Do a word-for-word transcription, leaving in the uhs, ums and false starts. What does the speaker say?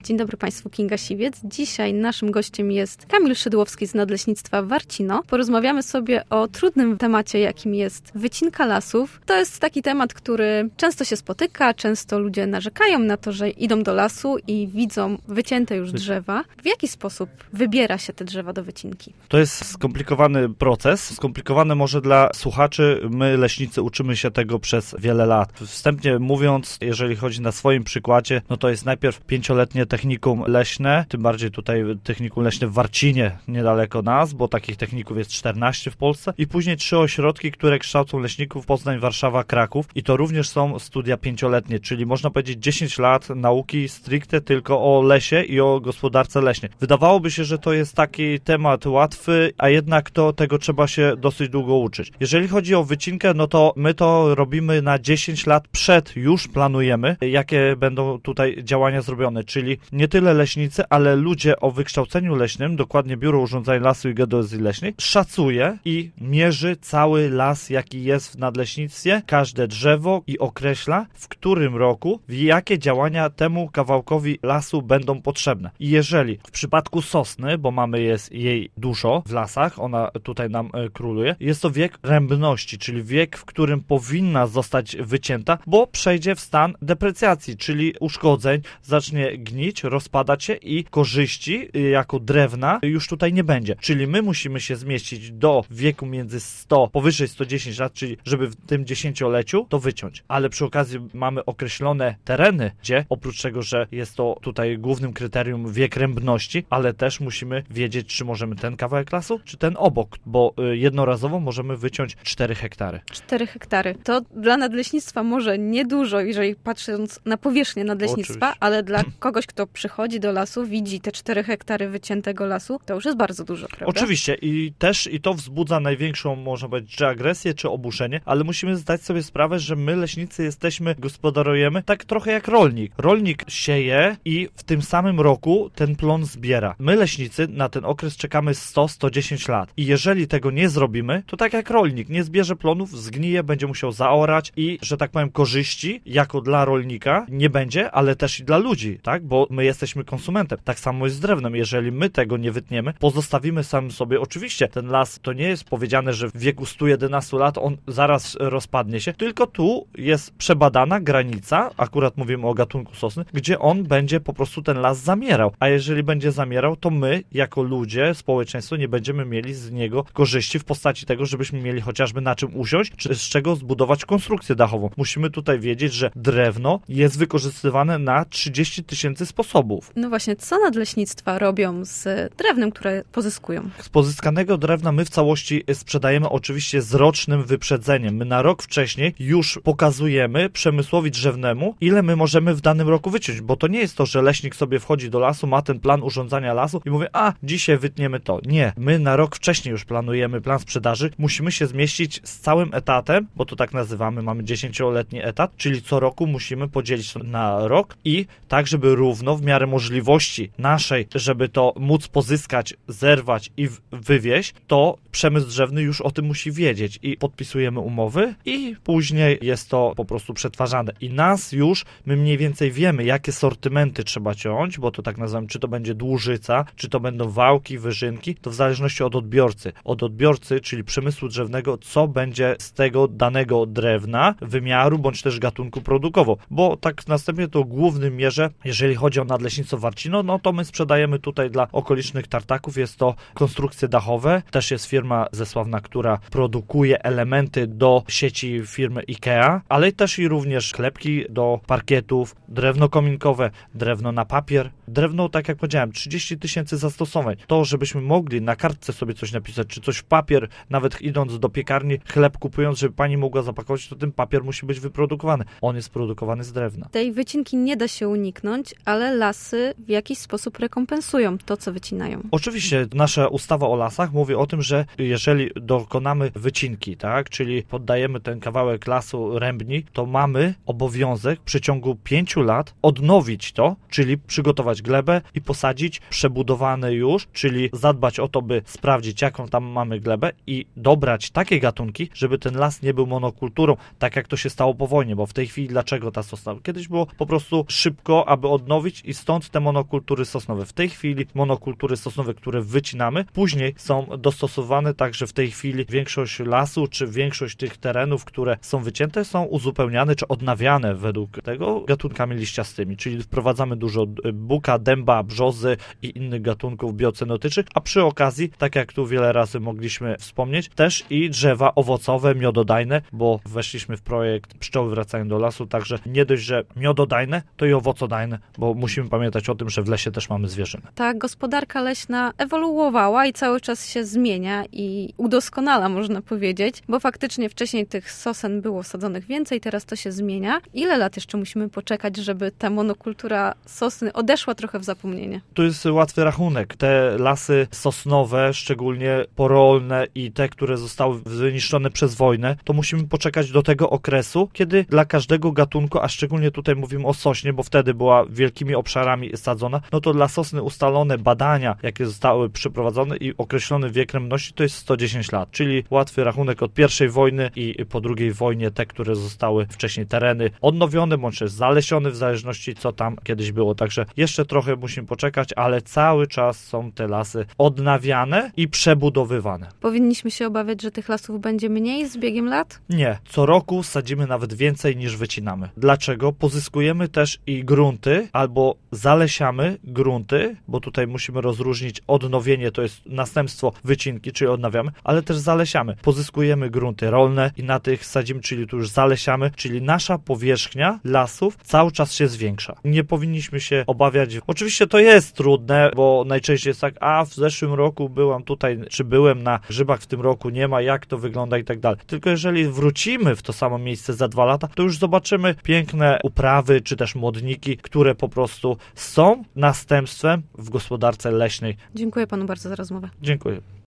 Dzień dobry Państwu, Kinga Siwiec. Dzisiaj naszym gościem jest Kamil Szydłowski z Nadleśnictwa Warcino. Porozmawiamy sobie o trudnym temacie, jakim jest wycinka lasów. To jest taki temat, który często się spotyka, często ludzie narzekają na to, że idą do lasu i widzą wycięte już drzewa. W jaki sposób wybiera się te drzewa do wycinki? To jest skomplikowany proces. Skomplikowany może dla słuchaczy. My, leśnicy, uczymy się tego przez wiele lat. Wstępnie mówiąc, jeżeli chodzi na swoim przykładzie, no to jest najpierw pięcioletnie technikum leśne, tym bardziej tutaj technikum leśne w Warcinie, niedaleko nas, bo takich techników jest czternaście w Polsce, i później trzy ośrodki, które kształcą leśników: Poznań, Warszawa, Kraków, i to również są studia pięcioletnie, czyli można powiedzieć dziesięć lat nauki stricte tylko o lesie i o gospodarce leśnej. Wydawałoby się, że to jest taki temat łatwy, a jednak to tego trzeba się dosyć długo uczyć. Jeżeli chodzi o wycinkę, no to my to robimy na dziesięć lat przed, już planujemy, jakie będą tutaj działania zrobione, czyli nie tyle leśnicy, ale ludzie o wykształceniu leśnym, dokładnie Biuro Urządzeń Lasu i Geodezji Leśnej, szacuje i mierzy cały las, jaki jest w nadleśnictwie, każde drzewo, i określa, w którym roku, jakie działania temu kawałkowi lasu będą potrzebne. I jeżeli w przypadku sosny, bo mamy jest jej dużo w lasach, ona tutaj nam e, króluje, jest to wiek rębności, czyli wiek, w którym powinna zostać wycięta, bo przejdzie w stan deprecjacji, czyli uszkodzeń, zacznie gnić, rozpadać się i korzyści jako drewna już tutaj nie będzie. Czyli my musimy się zmieścić do wieku między sto, powyżej sto dziesięć lat, czyli żeby w tym dziesięcioleciu to wyciąć. Ale przy okazji mamy określone tereny, gdzie oprócz tego, że jest to tutaj głównym kryterium wiek rębności, ale też musimy wiedzieć, czy możemy ten kawałek lasu, czy ten obok, bo jednorazowo możemy wyciąć cztery hektary. cztery hektary. To dla nadleśnictwa może niedużo, jeżeli patrząc na powierzchnię nadleśnictwa, Oczywiście. ale dla kogoś, kto przychodzi do lasu, widzi te cztery hektary wyciętego lasu, to już jest bardzo dużo, prawda? Oczywiście, i też i to wzbudza największą, można powiedzieć, czy agresję, czy oburzenie, ale musimy zdać sobie sprawę, że my, leśnicy, jesteśmy, gospodarujemy tak trochę jak rolnik. Rolnik sieje i w tym samym roku ten plon zbiera. My, leśnicy, na ten okres czekamy sto do stu dziesięciu lat. I jeżeli tego nie zrobimy, to tak jak rolnik nie zbierze plonów, zgnije, będzie musiał zaorać i, że tak powiem, korzyści jako dla rolnika nie będzie, ale też i dla ludzi, tak? Bo my jesteśmy konsumentem. Tak samo jest z drewnem. Jeżeli my tego nie wytniemy, pozostawimy sam sobie, oczywiście ten las, to nie jest powiedziane, że w wieku stu jedenastu lat on zaraz rozpadnie się, tylko tu jest przebadana granica, akurat mówimy o gatunku sosny, gdzie on będzie po prostu ten las zamierał. A jeżeli będzie zamierał, to my, jako ludzie, społeczeństwo, nie będziemy mieli z niego korzyści w postaci tego, żebyśmy mieli chociażby na czym usiąść, czy z czego zbudować konstrukcję dachową. Musimy tutaj wiedzieć, że drewno jest wykorzystywane na trzydzieści tysięcy sposobów. No właśnie, co nadleśnictwa robią z drewnem, które pozyskują? Z pozyskanego drewna my w całości sprzedajemy oczywiście z rocznym wyprzedzeniem. My na rok wcześniej już pokazujemy przemysłowi drzewnemu, ile my możemy w danym roku wyciąć, bo to nie jest to, że leśnik sobie wchodzi do lasu, ma ten plan urządzania lasu i mówi: a, dzisiaj wytniemy to. Nie. My na rok wcześniej już planujemy plan sprzedaży. Musimy się zmieścić z całym etatem, bo to tak nazywamy, mamy dziesięcioletni etat, czyli co roku musimy podzielić to na rok i tak, żeby równo w miarę możliwości naszej, żeby to móc pozyskać, zerwać i wywieźć, to przemysł drzewny już o tym musi wiedzieć i podpisujemy umowy i później jest to po prostu przetwarzane. I nas już, my mniej więcej wiemy, jakie sortymenty trzeba ciąć, bo to tak nazywam, czy to będzie dłużyca, czy to będą wałki, wyżynki, to w zależności od odbiorcy. Od odbiorcy, czyli przemysłu drzewnego, co będzie z tego danego drewna, wymiaru, bądź też gatunku produkował. Bo tak następnie to w głównym mierze, jeżeli chodzi o Nadleśnictwo Warcino, no to my sprzedajemy tutaj dla okolicznych tartaków, jest to konstrukcje dachowe, też jest firma zesławna, która produkuje elementy do sieci firmy IKEA, ale też i również klepki do parkietów, drewno kominkowe, drewno na papier, drewno, tak jak powiedziałem, trzydzieści tysięcy zastosowań. To, żebyśmy mogli na kartce sobie coś napisać, czy coś w papier, nawet idąc do piekarni, chleb kupując, żeby pani mogła zapakować, to ten papier musi być wyprodukowany. On jest produkowany z drewna. Tej wycinki nie da się uniknąć, ale lasy w jakiś sposób rekompensują to, co wycinają. Oczywiście nasza ustawa o lasach mówi o tym, że jeżeli dokonamy wycinki, tak, czyli poddajemy ten kawałek lasu rębni, to mamy obowiązek w przeciągu pięciu lat odnowić to, czyli przygotować glebę i posadzić przebudowane już, czyli zadbać o to, by sprawdzić, jaką tam mamy glebę i dobrać takie gatunki, żeby ten las nie był monokulturą, tak jak to się stało po wojnie, bo w tej chwili dlaczego ta sosna? Kiedyś było po prostu szybko, aby odnowić, odnowić i stąd te monokultury sosnowe. W tej chwili monokultury sosnowe, które wycinamy, później są dostosowane tak, że w tej chwili większość lasu, czy większość tych terenów, które są wycięte, są uzupełniane, czy odnawiane według tego gatunkami liściastymi, czyli wprowadzamy dużo buka, dęba, brzozy i innych gatunków biocenotycznych, a przy okazji, tak jak tu wiele razy mogliśmy wspomnieć, też i drzewa owocowe, miododajne, bo weszliśmy w projekt Pszczoły wracają do lasu, także nie dość, że miododajne, to i owocodajne, bo musimy pamiętać o tym, że w lesie też mamy zwierzynę. Ta gospodarka leśna ewoluowała i cały czas się zmienia i udoskonala, można powiedzieć, bo faktycznie wcześniej tych sosen było sadzonych więcej, teraz to się zmienia. Ile lat jeszcze musimy poczekać, żeby ta monokultura sosny odeszła trochę w zapomnienie? To jest łatwy rachunek. Te lasy sosnowe, szczególnie porolne i te, które zostały wyniszczone przez wojnę, to musimy poczekać do tego okresu, kiedy dla każdego gatunku, a szczególnie tutaj mówimy o sośnie, bo wtedy była wielkimi obszarami sadzona, no to dla sosny ustalone badania, jakie zostały przeprowadzone i określony wiek rębności, to jest sto dziesięć lat, czyli łatwy rachunek od pierwszej wojny i po drugiej wojnie te, które zostały wcześniej tereny odnowione, bądź też zalesione, w zależności co tam kiedyś było. Także jeszcze trochę musimy poczekać, ale cały czas są te lasy odnawiane i przebudowywane. Powinniśmy się obawiać, że tych lasów będzie mniej z biegiem lat? Nie. Co roku sadzimy nawet więcej niż wycinamy. Dlaczego? Pozyskujemy też i grunty, albo zalesiamy grunty, bo tutaj musimy rozróżnić odnowienie, to jest następstwo wycinki, czyli odnawiamy, ale też zalesiamy. Pozyskujemy grunty rolne i na tych sadzimy, czyli tu już zalesiamy, czyli nasza powierzchnia lasów cały czas się zwiększa. Nie powinniśmy się obawiać. Oczywiście to jest trudne, bo najczęściej jest tak, a w zeszłym roku byłam tutaj, czy byłem na grzybach, w tym roku nie ma, jak to wygląda i tak dalej. Tylko jeżeli wrócimy w to samo miejsce za dwa lata, to już zobaczymy piękne uprawy, czy też młodniki, które po prostu są następstwem w gospodarce leśnej. Dziękuję panu bardzo za rozmowę. Dziękuję.